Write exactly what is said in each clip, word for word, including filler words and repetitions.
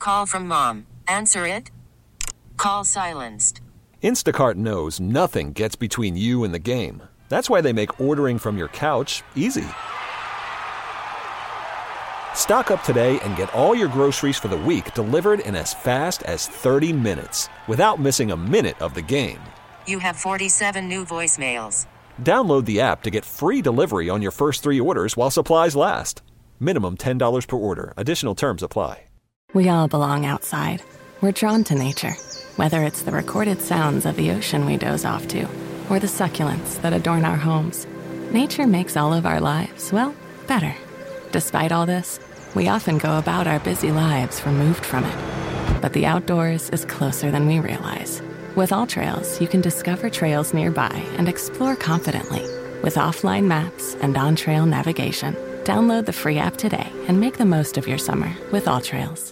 call from mom. Answer it. Call silenced. Instacart knows nothing gets between you and the game. That's why they make ordering from your couch easy. Stock up today and get all your groceries for the week delivered in as fast as thirty minutes without missing a minute of the game. You have forty-seven new voicemails. Download the app to get free delivery on your first three orders while supplies last. Minimum ten dollars per order. Additional terms apply. We all belong outside. We're drawn to nature, whether it's the recorded sounds of the ocean we doze off to, or the succulents that adorn our homes. Nature makes all of our lives, well, better. Despite all this, we often go about our busy lives removed from it. But the outdoors is closer than we realize. With AllTrails, you can discover trails nearby and explore confidently. With offline maps and on-trail navigation, download the free app today and make the most of your summer with AllTrails.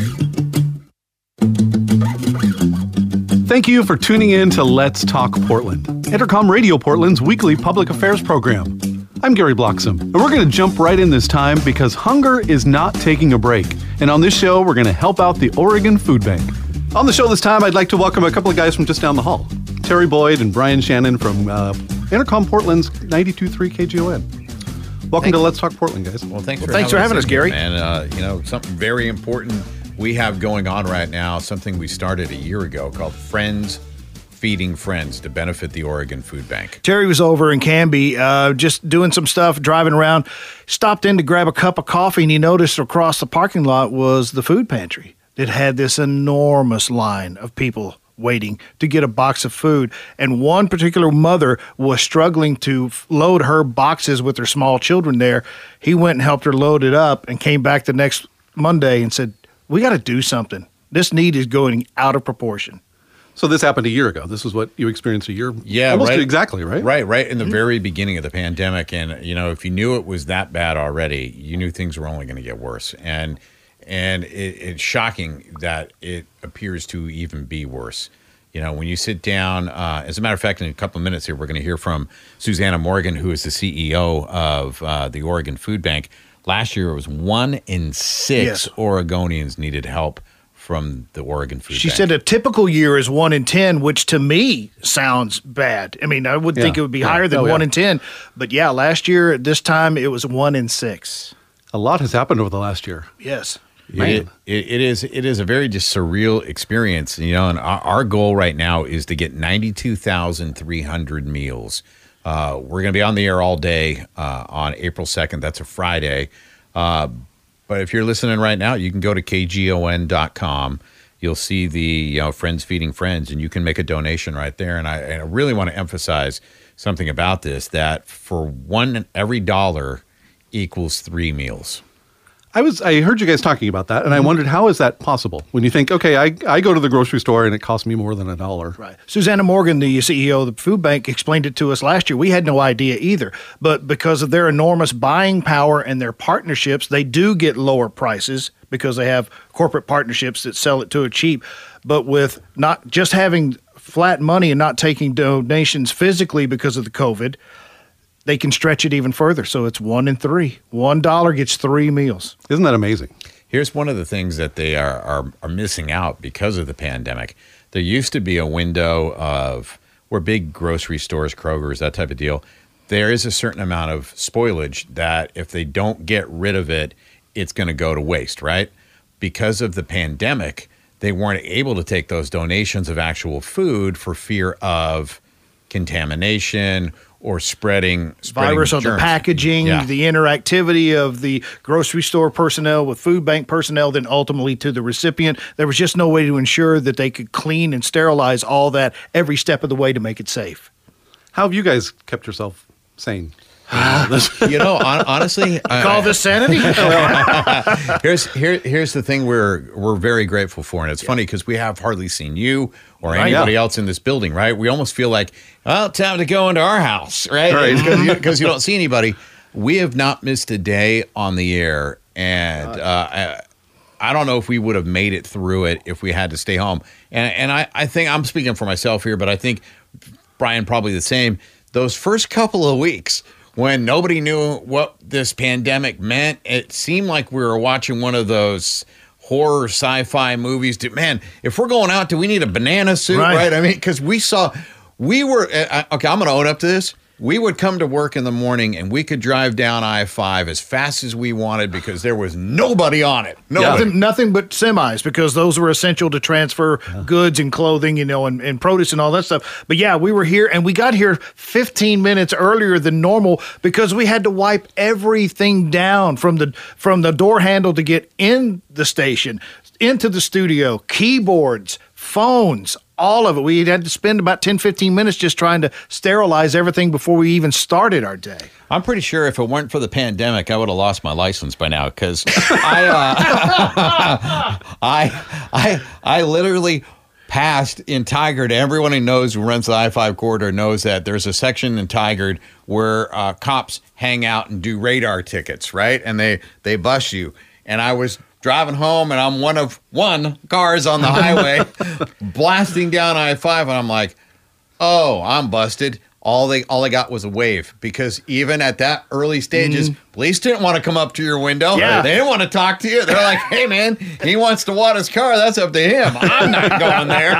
Thank you for tuning in to Let's Talk Portland, Intercom Radio Portland's weekly public affairs program. I'm Gary Bloxam, and we're going to jump right in this time because hunger is not taking a break. And on this show, we're going to help out the Oregon Food Bank. On the show this time, I'd like to welcome a couple of guys from just down the hall. Terry Boyd and Brian Shannon from uh, Intercom Portland's ninety-two point three K G O N. Welcome thanks. to Let's Talk Portland, guys. Well, thanks, well, for, thanks having for having us, us Gary. And, uh, you know, something very important we have going on right now, something we started a year ago called Friends Feeding Friends to benefit the Oregon Food Bank. Terry was over in Canby uh, just doing some stuff, driving around, stopped in to grab a cup of coffee, and he noticed across the parking lot was the food pantry. It had this enormous line of people waiting to get a box of food, and one particular mother was struggling to load her boxes with her small children there. He went and helped her load it up and came back the next Monday and said, we got to do something. This need is going out of proportion. So this happened a year ago. This is what you experienced a year, yeah, almost right, exactly, right? Right, right in the mm-hmm. very beginning of the pandemic. And, you know, if you knew it was that bad already, you knew things were only going to get worse. And and it, it's shocking that it appears to even be worse. You know, when you sit down, uh, as a matter of fact, in a couple of minutes here, we're going to hear from Susanna Morgan, who is the C E O of uh, the Oregon Food Bank. Last year, it was one in six yes. Oregonians needed help from the Oregon Food She Bank. said a typical year is one in ten, which to me sounds bad. I mean, I would yeah. think it would be yeah. higher than oh, one yeah. in ten. But yeah, last year at this time, it was one in six. A lot has happened over the last year. Yes. It, it, it is it is a very just surreal experience, you know, and our, our goal right now is to get ninety-two thousand three hundred meals. Uh, we're going to be on the air all day uh, on April second. That's a Friday. Uh, but if you're listening right now, you can go to K G O N dot com. You'll see the you know, Friends Feeding Friends, and you can make a donation right there. And I, and I really want to emphasize something about this, that for one, every dollar equals three meals. I was I heard you guys talking about that, and I wondered, how is that possible? When you think, okay, I, I go to the grocery store and it costs me more than a dollar. Right. Susanna Morgan, the C E O of the food bank, explained it to us last year. We had no idea either. But because of their enormous buying power and their partnerships, they do get lower prices because they have corporate partnerships that sell it to it cheap. But with not just having flat money and not taking donations physically because of the COVID, they can stretch it even further. So it's one in three. One dollar gets three meals. Isn't that amazing? Here's one of the things that they are, are, are missing out because of the pandemic. There used to be a window of where big grocery stores, Kroger's, that type of deal, there is a certain amount of spoilage that if they don't get rid of it, it's going to go to waste, right? Because of the pandemic, they weren't able to take those donations of actual food for fear of contamination or spreading, spreading virus on the packaging, yeah. the interactivity of the grocery store personnel with food bank personnel, then ultimately to the recipient. There was just no way to ensure that they could clean and sterilize all that every step of the way to make it safe. How have you guys kept yourself sane? You know, on, honestly, you call uh, this sanity? here's here, here's the thing we're we're very grateful for, and it's yeah. funny because we have hardly seen you or right, anybody yeah. else in this building, right? We almost feel like, well, time to go into our house, right? Because right. you, you don't see anybody. We have not missed a day on the air, and uh, I, I don't know if we would have made it through it if we had to stay home. And and I, I think I'm speaking for myself here, but I think Brian probably the same. Those first couple of weeks, when nobody knew what this pandemic meant, it seemed like we were watching one of those horror sci-fi movies. Do, man, if we're going out, do we need a banana suit, right? Right. I mean, because we saw, we were, uh, okay, I'm going to own up to this. We would come to work in the morning and we could drive down I five as fast as we wanted because there was nobody on it. Nobody. Nothing, nothing but semis because those were essential to transfer goods and clothing, you know, and, and produce and all that stuff. But yeah, we were here and we got here fifteen minutes earlier than normal because we had to wipe everything down from the from the door handle to get in the station, into the studio, keyboards, phones, all of it. We had to spend about ten, fifteen minutes just trying to sterilize everything before we even started our day. I'm pretty sure if it weren't for the pandemic, I would have lost my license by now because I, uh, I, I, I literally passed in Tigard. Everyone who knows who runs the I five corridor knows that there's a section in Tigard where uh, cops hang out and do radar tickets, right? And they, they bust you. And I was driving home, and I'm one of one cars on the highway blasting down I five, and I'm like, oh, I'm busted. All they all I got was a wave because even at that early stages, mm. police didn't want to come up to your window. Yeah. They didn't want to talk to you. They're like, hey, man, he wants to water his car. That's up to him. I'm not going there.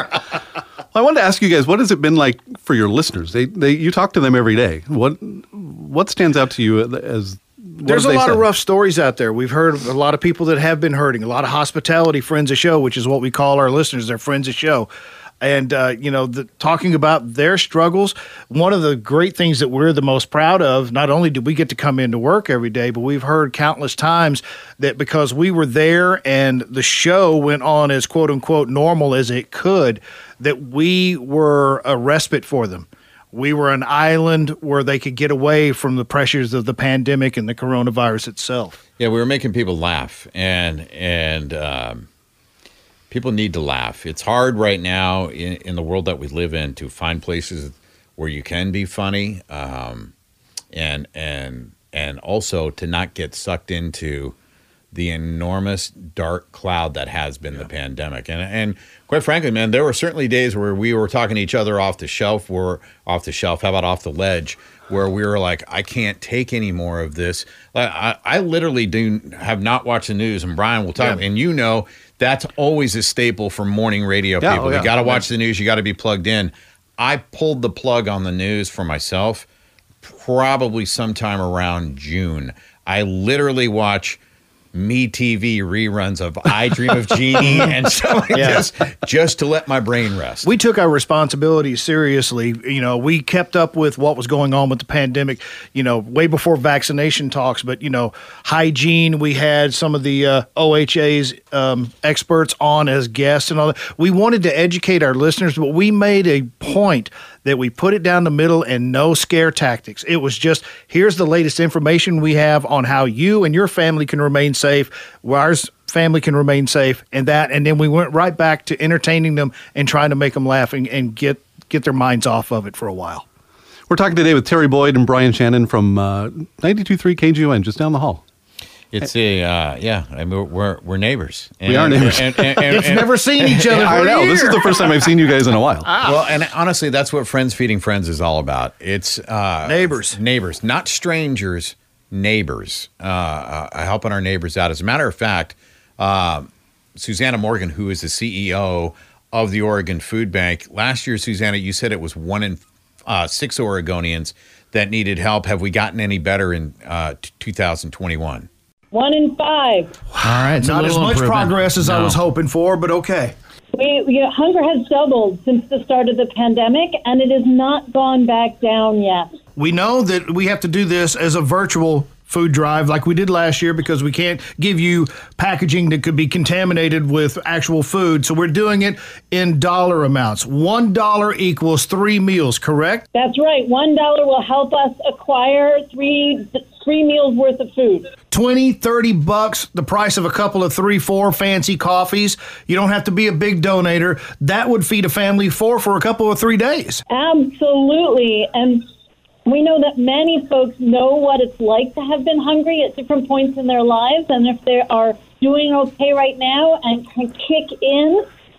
Well, I wanted to ask you guys, what has it been like for your listeners? They, they, you talk to them every day. What, what stands out to you as There's a lot said? of rough stories out there. We've heard of a lot of people that have been hurting, a lot of hospitality friends of show, which is what we call our listeners. They're friends of show. And, uh, you know, the, talking about their struggles, one of the great things that we're the most proud of, not only did we get to come into work every day, but we've heard countless times that because we were there and the show went on as quote unquote normal as it could, that we were a respite for them. We were an island where they could get away from the pressures of the pandemic and the coronavirus itself. Yeah, we were making people laugh, and and um, people need to laugh. It's hard right now in, in the world that we live in to find places where you can be funny, um, and and and also to not get sucked into the enormous dark cloud that has been yeah. the pandemic. And and quite frankly, man, there were certainly days where we were talking to each other off the shelf, or off the shelf, how about off the ledge, where we were like, I can't take any more of this. I, I literally do have not watched the news, and Brian will talk, yeah. and you know that's always a staple for morning radio yeah, people. Oh, yeah. You got to watch the news. You got to be plugged in. I pulled the plug on the news for myself probably sometime around June. I literally watch Me T V reruns of I Dream of Jeannie and stuff like Yeah. this just to let my brain rest. We took our responsibilities seriously. You know, we kept up with what was going on with the pandemic, you know, way before vaccination talks. But, you know, hygiene, we had some of the uh, O H A's um, experts on as guests and all that. We wanted to educate our listeners, but we made a point that we put it down the middle and no scare tactics. It was just, here's the latest information we have on how you and your family can remain safe, our family can remain safe, and that. And then we went right back to entertaining them and trying to make them laugh and, and get, get their minds off of it for a while. We're talking today with Terry Boyd and Brian Shannon from uh, ninety-two point three K G O N, just down the hall. It's a, uh, yeah, I mean, we're, we're neighbors. And, we are neighbors. And, and, and, It's never seen each other for I a know. year. This is the first time I've seen you guys in a while. Well, and honestly, that's what Friends Feeding Friends is all about. It's uh, Neighbors. Neighbors, not strangers, neighbors. Uh, uh, helping our neighbors out. As a matter of fact, uh, Susanna Morgan, who is the C E O of the Oregon Food Bank, last year, Susanna, you said it was one in uh, six Oregonians that needed help. Have we gotten any better in uh, t- two thousand twenty-one? One in five. All right. Not as much progress as I was hoping for, but okay. We, we, hunger has doubled since the start of the pandemic, and it has not gone back down yet. We know that we have to do this as a virtual food drive like we did last year because we can't give you packaging that could be contaminated with actual food. So we're doing it in dollar amounts. One dollar equals three meals, correct? That's right. One dollar will help us acquire three three meals worth of food. twenty, thirty bucks, the price of a couple of three, four fancy coffees. You don't have to be a big donator. That would feed a family four for a couple of three days. Absolutely. And we know that many folks know what it's like to have been hungry at different points in their lives. And if they are doing okay right now and can kick in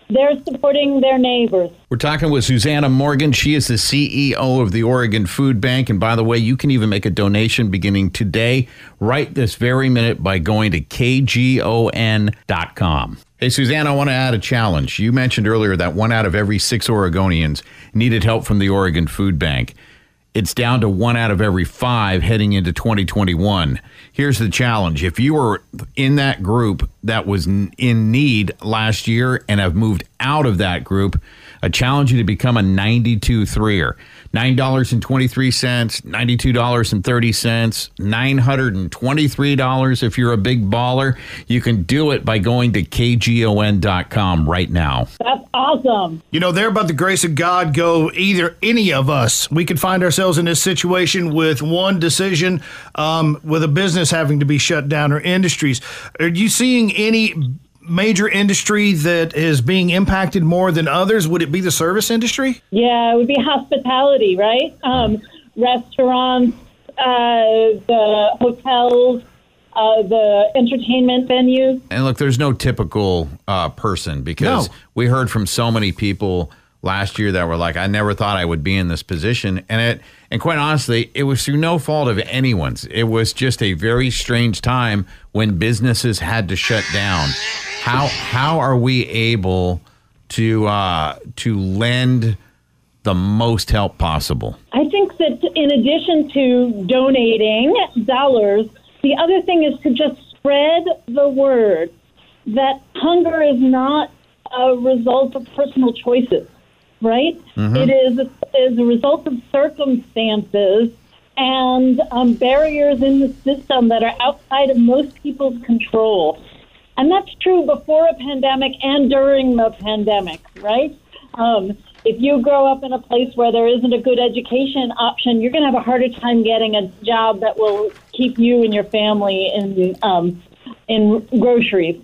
they're supporting their neighbors. We're talking with Susanna Morgan. She is the C E O of the Oregon Food Bank. And by the way, you can even make a donation beginning today, right this very minute, by going to K G O N dot com. Hey, Susanna, I want to add a challenge. You mentioned earlier that one out of every six Oregonians needed help from the Oregon Food Bank. It's down to one out of every five heading into twenty twenty-one. Here's the challenge. If you were in that group that was in need last year and have moved out of that group, I challenge you to become a ninety-two threer. nine dollars and twenty-three cents, ninety-two dollars and thirty cents, nine hundred twenty-three dollars if you're a big baller. You can do it by going to K G O N dot com right now. That's awesome. You know, there, by the grace of God, go either any of us. We could find ourselves in this situation with one decision, um, with a business having to be shut down or industries. Are you seeing any major industry that is being impacted more than others? Would it be the service industry? Yeah, it would be hospitality, right? Um, restaurants, uh, the hotels, uh, the entertainment venues. And look, there's no typical uh, person, because No. we heard from so many people last year that were like, I never thought I would be in this position. And it, and quite honestly, it was through no fault of anyone's. It was just a very strange time when businesses had to shut down. How how are we able to uh, to lend the most help possible? I think that in addition to donating dollars, the other thing is to just spread the word that hunger is not a result of personal choices, right? Mm-hmm. It is a, is a result of circumstances and um, barriers in the system that are outside of most people's control. And that's true before a pandemic and during the pandemic, right? Um, if you grow up in a place where there isn't a good education option, you're going to have a harder time getting a job that will keep you and your family in um, in groceries.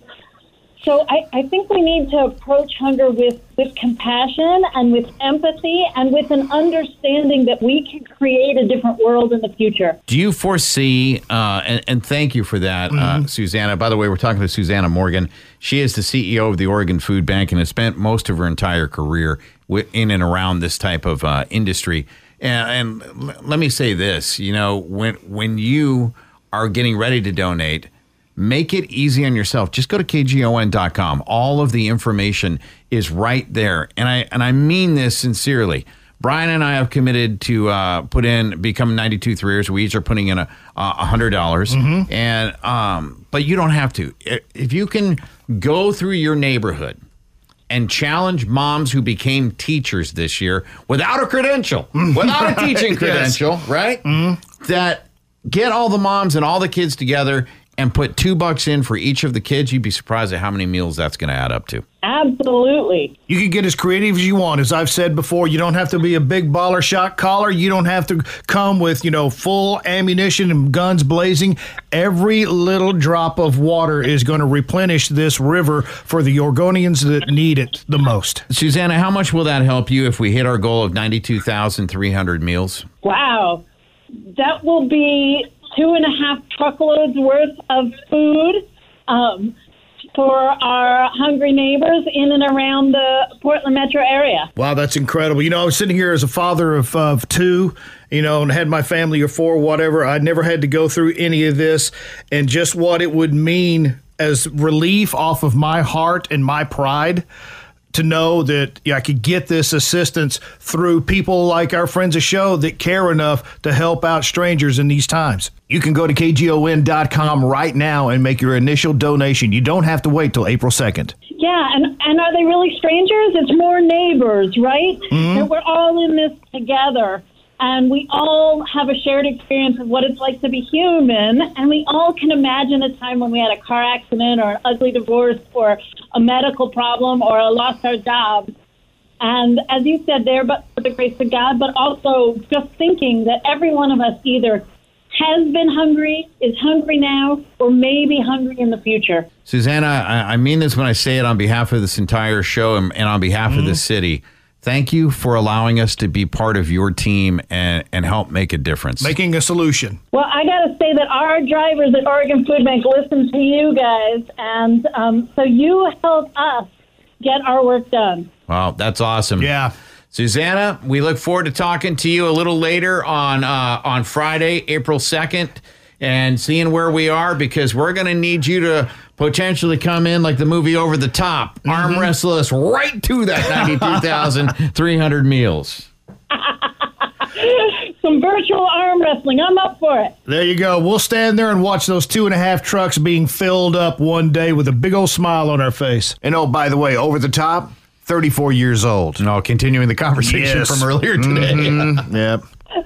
So I, I think we need to approach hunger with, with compassion and with empathy and with an understanding that we can create a different world in the future. Do you foresee, uh, and, and thank you for that, mm-hmm. uh, Susanna. By the way, we're talking to Susanna Morgan. She is the C E O of the Oregon Food Bank and has spent most of her entire career in and around this type of uh, industry. And, and l- let me say this, you know, when when you are getting ready to donate, make it easy on yourself. Just go to K G O N dot com. All of the information is right there. And I and I mean this sincerely. Brian and I have committed to uh, put in, become ninety-two threers. We each are putting in a uh, one hundred dollars. Mm-hmm. And, um, but you don't have to. If you can go through your neighborhood and challenge moms who became teachers this year without a credential, without a teaching credential, yes. right? Mm-hmm. That get all the moms and all the kids together and put two bucks in for each of the kids, you'd be surprised at how many meals that's going to add up to. Absolutely. You can get as creative as you want. As I've said before, you don't have to be a big baller shot caller. You don't have to come with, you know, full ammunition and guns blazing. Every little drop of water is going to replenish this river for the Oregonians that need it the most. Susanna, how much will that help you if we hit our goal of ninety-two thousand three hundred meals? Wow. That will be two and a half truckloads worth of food um, for our hungry neighbors in and around the Portland metro area. Wow, that's incredible. You know, I was sitting here as a father of, of two, you know, and had my family of four, whatever. I never had to go through any of this, and just what it would mean as relief off of my heart and my pride to know that yeah, I could get this assistance through people like our friends of show that care enough to help out strangers in these times. You can go to K G O N dot com right now and make your initial donation. You don't have to wait till April second. Yeah, and, and are they really strangers? It's more neighbors, right? Mm-hmm. And we're all in this together. And we all have a shared experience of what it's like to be human. And we all can imagine a time when we had a car accident or an ugly divorce or a medical problem or lost our jobs. And as you said there, but for the grace of God, but also just thinking that every one of us either has been hungry, is hungry now, or may be hungry in the future. Susanna, I, I mean this when I say it on behalf of this entire show and, and on behalf mm-hmm. of this city. Thank you for allowing us to be part of your team and, and help make a difference. Making a solution. Well, I got to say that our drivers at Oregon Food Bank listen to you guys, and um, so you help us get our work done. Wow, that's awesome. Yeah. Susanna, we look forward to talking to you a little later on uh, on Friday, April second, and seeing where we are, because we're going to need you to potentially come in like the movie Over the Top, mm-hmm. arm wrestle us right to that ninety-two thousand three hundred meals. Some virtual arm wrestling. I'm up for it. There you go. We'll stand there and watch those two and a half trucks being filled up one day with a big old smile on our face. And oh, by the way, Over the Top, thirty-four years old. No, continuing the conversation yes. from earlier today. Mm-hmm. Yep.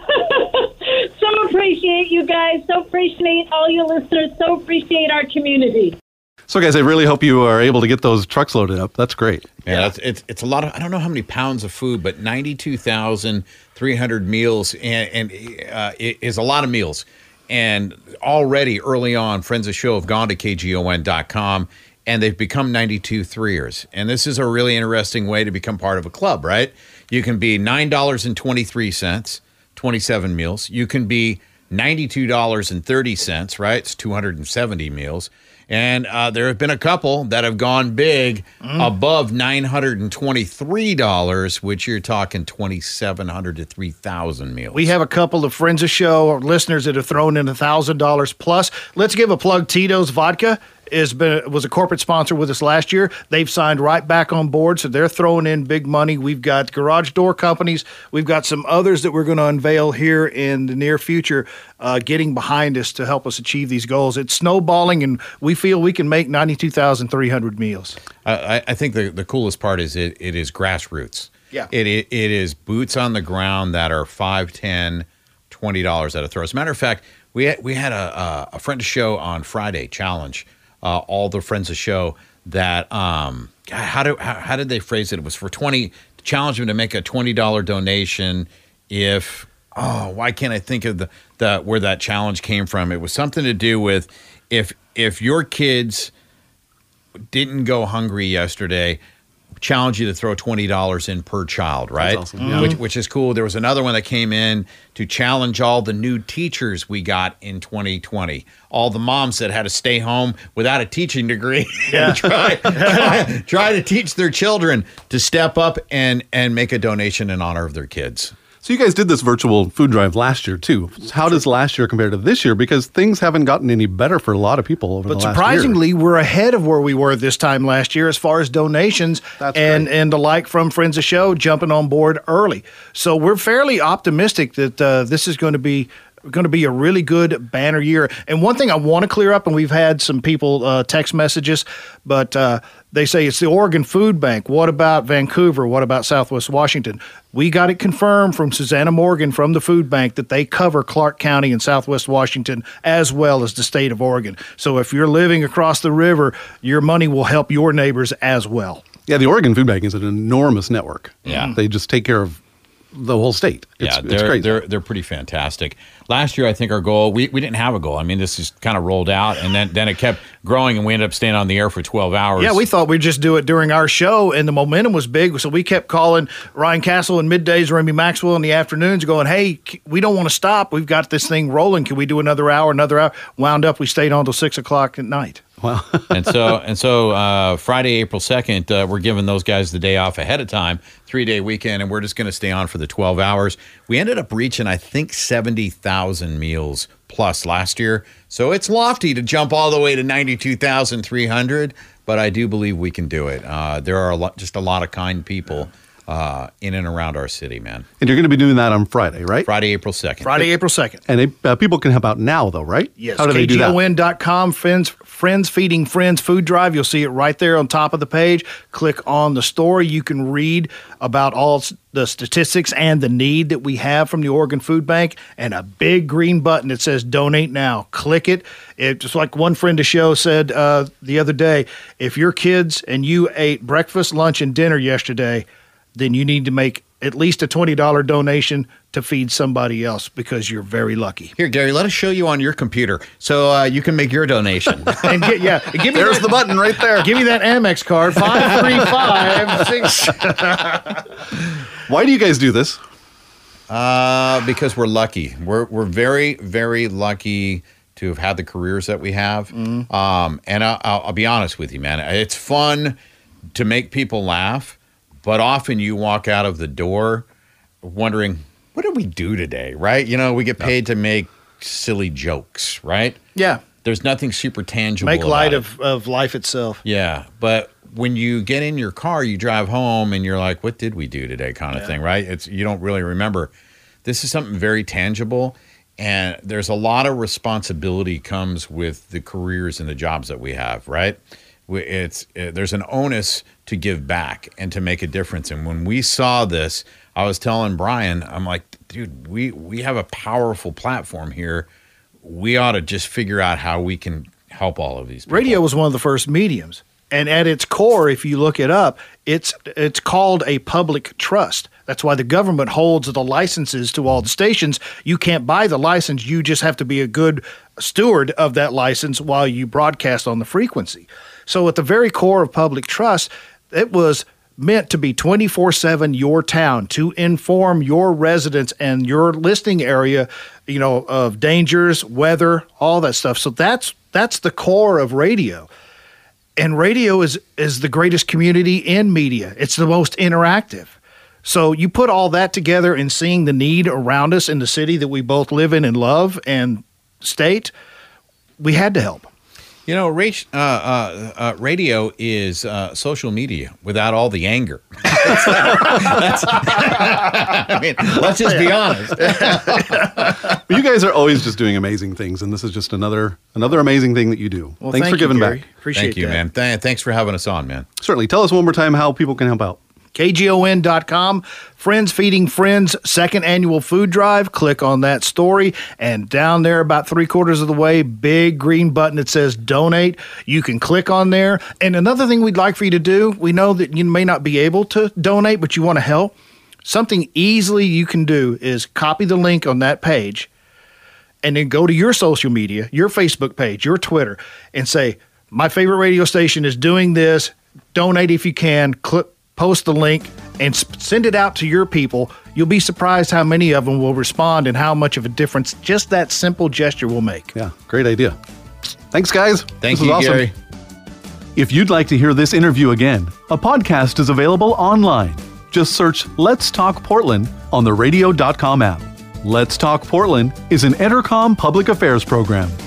So appreciate you guys. So appreciate all you listeners. So appreciate our community. So, guys, I really hope you are able to get those trucks loaded up. That's great. Yeah, that's, it's it's a lot of, I don't know how many pounds of food, but ninety-two thousand three hundred meals and, and uh, it is a lot of meals. And already early on, friends of the show have gone to K G O N dot com and they've become ninety-two threeers. And this is a really interesting way to become part of a club, right? You can be nine dollars and twenty-three cents, twenty-seven meals. You can be ninety-two dollars and thirty cents, right? It's two hundred seventy meals. And uh, there have been a couple that have gone big mm. above nine hundred twenty-three dollars, which you're talking twenty-seven hundred to three thousand meals. We have a couple of friends of show or listeners that have thrown in one thousand dollars plus. Let's give a plug. Tito's Vodka is been was a corporate sponsor with us last year. They've signed right back on board, so they're throwing in big money. We've got garage door companies. We've got some others that we're going to unveil here in the near future, uh, getting behind us to help us achieve these goals. It's snowballing, and we feel we can make ninety-two thousand three hundred meals. I, I think the, the coolest part is it, it is grassroots. Yeah. It, it It is boots on the ground that are five, ten, twenty dollars at a throw. As a matter of fact, we had, we had a, a friend of show on Friday, Challenge, Uh, all the friends of the show that um, how do how, how did they phrase it? It was for twenty to challenge them to make a twenty dollar donation. If oh, why can't I think of the, the where that challenge came from? It was something to do with if if your kids didn't go hungry yesterday, challenge you to throw twenty dollars in per child, right? That's awesome. Yeah. Which which is cool. There was another one that came in to challenge all the new teachers we got in twenty twenty. All the moms that had to stay home without a teaching degree Yeah. and try, try, try to teach their children to step up and, and make a donation in honor of their kids. So you guys did this virtual food drive last year, too. How does last year compare to this year? Because things haven't gotten any better for a lot of people over But the last surprisingly, year. we're ahead of where we were this time last year as far as donations That's and, great. and the like from Friends of Show jumping on board early. So we're fairly optimistic that uh, this is going to be going to be a really good banner year. And one thing I want to clear up, and we've had some people uh, text messages, but uh, they say it's the Oregon Food Bank. What about Vancouver? What about Southwest Washington? We got it confirmed from Susanna Morgan from the Food Bank that they cover Clark County and Southwest Washington as well as the state of Oregon. So if you're living across the river, your money will help your neighbors as well. Yeah, the Oregon Food Bank is an enormous network. Yeah. They just take care of the whole state. It's, yeah, it's they're, crazy. they're they're pretty fantastic. Last year, I think our goal, we, we didn't have a goal. I mean, this just kind of rolled out, and then, then it kept growing, and we ended up staying on the air for twelve hours. Yeah, we thought we'd just do it during our show, and the momentum was big, so we kept calling Ryan Castle in middays, Remy Maxwell in the afternoons, going, hey, we don't want to stop. We've got this thing rolling. Can we do another hour, another hour? Wound up, we stayed on till six o'clock at night. Wow. and so and so uh, Friday, April second, uh, we're giving those guys the day off ahead of time, three-day weekend, and we're just going to stay on for the twelve hours. We ended up reaching, I think, seventy thousand meals plus last year. So it's lofty to jump all the way to ninety-two thousand three hundred, but I do believe we can do it. Uh, there are a lot, just a lot of kind people uh, in and around our city, man. And you're going to be doing that on Friday, right? Friday, April second. Friday, April second. And they, uh, people can help out now, though, right? Yes, How do they do K G O that? N dot com, Friends, Friends Feeding Friends Food Drive. You'll see it right there on top of the page. Click on the story. You can read about all s- the statistics and the need that we have from the Oregon Food Bank, and a big green button that says Donate Now. Click it. It just like one friend of the show said uh, the other day, if your kids and you ate breakfast, lunch, and dinner yesterday, then you need to make at least a twenty dollars donation to feed somebody else because you're very lucky. Here, Gary, let us show you on your computer so uh, you can make your donation. And get, yeah, and give me There's that, the button right there. Give me that Amex card, five three five six. Why do you guys do this? Uh, because we're lucky. We're we're very very lucky to have had the careers that we have. Um, and I, I'll, I'll be honest with you, man. It's fun to make people laugh, but often you walk out of the door wondering, what did we do today, right? You know, we get paid to make silly jokes, right? Yeah. There's nothing super tangible Make light about of, of life itself. it. Yeah, but when you get in your car, you drive home, and you're like, what did we do today kind of Yeah. thing, right? It's you don't really remember. This is something very tangible, and there's a lot of responsibility comes with the careers and the jobs that we have, right? We- It's uh, there's an onus to give back and to make a difference. And when we saw this, I was telling Brian, I'm like, dude, we we have a powerful platform here. We ought to just figure out how we can help all of these people. Radio was one of the first mediums. And at its core, if you look it up, it's it's called a public trust. That's why the government holds the licenses to all the stations. You can't buy the license. You just have to be a good steward of that license while you broadcast on the frequency. So at the very core of public trust, it was meant to be twenty-four seven your town, to inform your residents and your listening area, you know, of dangers, weather, all that stuff. So that's that's the core of radio. And radio is is the greatest community in media. It's the most interactive. So you put all that together and seeing the need around us in the city that we both live in and love and state, we had to help. You know, ra- uh, uh, uh, radio is uh, social media without all the anger. That's, that's, I mean, let's just be honest. But you guys are always just doing amazing things, and this is just another another amazing thing that you do. Well, Thanks thank for giving you, Gary. back. Appreciate Thank you, that. man. Th- thanks for having us on, man. Certainly. Tell us one more time how people can help out. K G O N dot com, Friends Feeding Friends, second annual food drive. Click on that story, and down there about three quarters of the way, big green button that says donate. You can click on there. And another thing we'd like for you to do, we know that you may not be able to donate, but you want to help. Something easily you can do is copy the link on that page and then go to your social media, your Facebook page, your Twitter, and say, my favorite radio station is doing this. Donate if you can. Click. Post the link and sp- send it out to your people. You'll be surprised how many of them will respond and how much of a difference just that simple gesture will make. Yeah, great idea. Thanks, guys. Thank This you, was awesome. Gary. If you'd like to hear this interview again, a podcast is available online. Just search Let's Talk Portland on the radio dot com app. Let's Talk Portland is an Entercom public affairs program.